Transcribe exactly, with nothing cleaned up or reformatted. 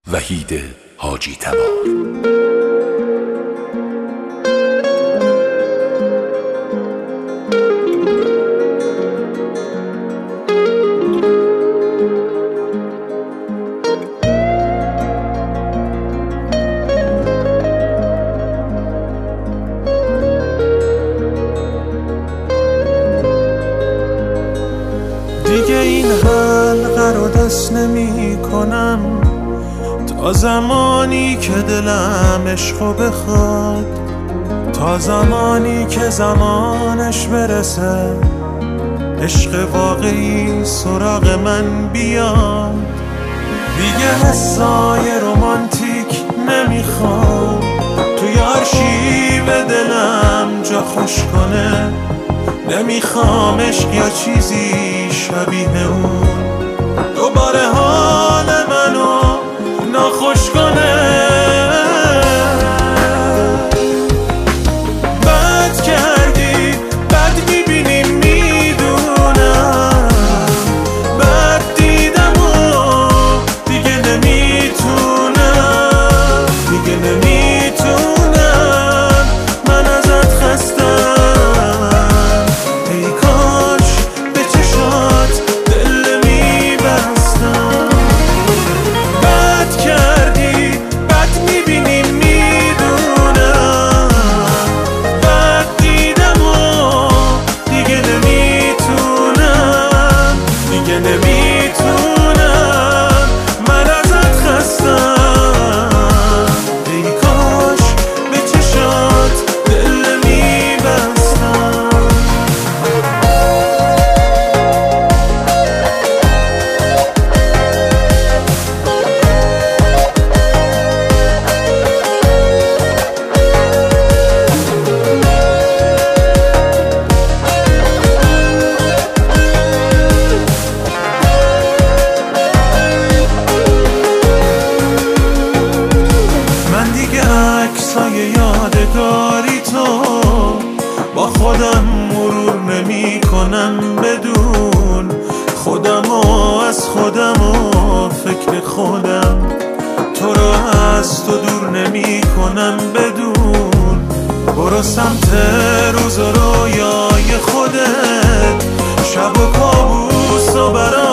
وحید حاجی تبار. دیگه این حلقه رو دست نمی کنم تا زمانی که دلم عشقو بخواد، تا زمانی که زمانش برسه عشق واقعی سراغ من بیاد. دیگه حسای رومانتیک نمیخوام توی آرشیو دلم جا خوش کنه، نمیخوام عشق یا چیزی شبیه اون دوباره حال منو ناخوش کنه. بد کردی بد میبینی میدونم، بد دیدم و دیگه نمیتونم، دیگه نمیتونم من ازت خستم. ای کاش به چشات دل میبستم. بد کردی بد میبینی میدونم، بد دیدم و دیگه نمیتونم، دیگه نمیتونم من ازت خستم. ای کاش به چشات دل میبستم. من دیگه عکسای یادگاری تو با خودم مرور نمی کنم، بدون خودم و از خودم و فکر خودم تو رو از تو دور نمی کنم، بدون برو سمت روز و رویای خودت، شب و کابوس و برام